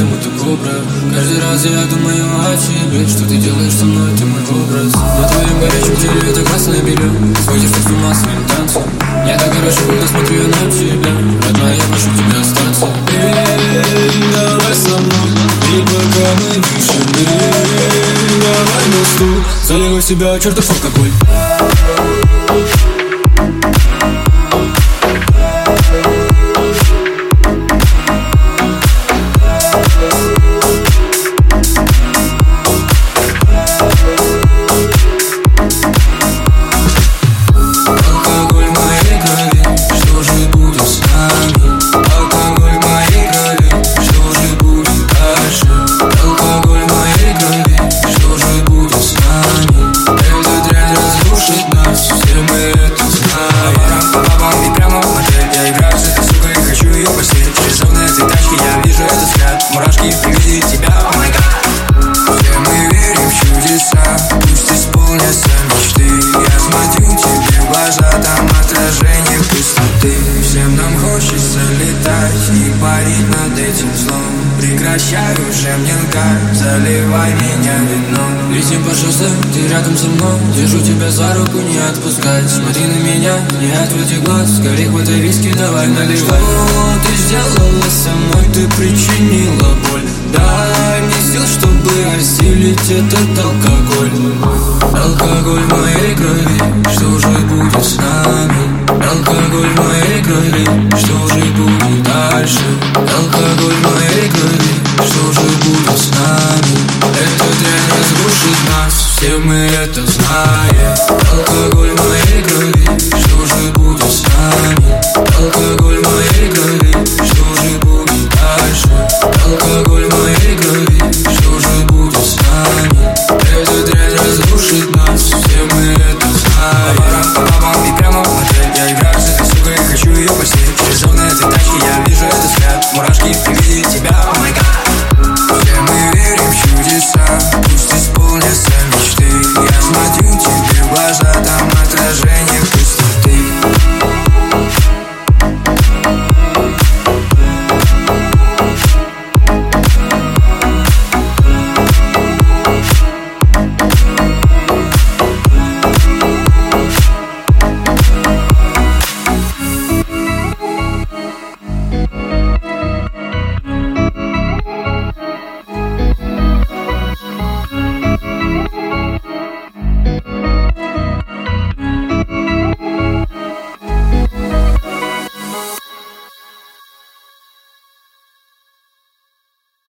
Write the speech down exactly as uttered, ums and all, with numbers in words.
мы так образ. Каждый раз я думаю о тебе, что ты делаешь со мной, ты мой образ. На твоем горячем теле это красное белье, ты сводишь с ума своим танцем. Я так хорошо, когда смотрю на тебя, родная, я прошу тебя остаться. Эй, давай со мной, и пока мы дышим, эй, давай на стул, заливай в себя чертов алкоголь. Мурашки при виде тебя, о май гад. Все мы верим в чудеса, пусть исполнятся мечты. Я смотрю тебе в глаза, там отражение пустоты. Всем нам хочется летать и парить над этим злом. Прекращай уже мне лгать, заливай меня вином. Летим по шоссе, ты рядом со мной, держу тебя за руку, не отпускай. Смотри на меня, не отводи глаз, скорее хватай виски, давай наливай. Что ты сделала со мной, ты причинила боль. Дай мне сил, чтобы осилить этот алкоголь. Алкоголь в моей крови, что же будет с нами? Алкоголь в моей крови, что же будет дальше? Алкоголь в моей крови, что же будет с нами? Эта дрянь разрушит нас, все мы это знаем. Алкоголь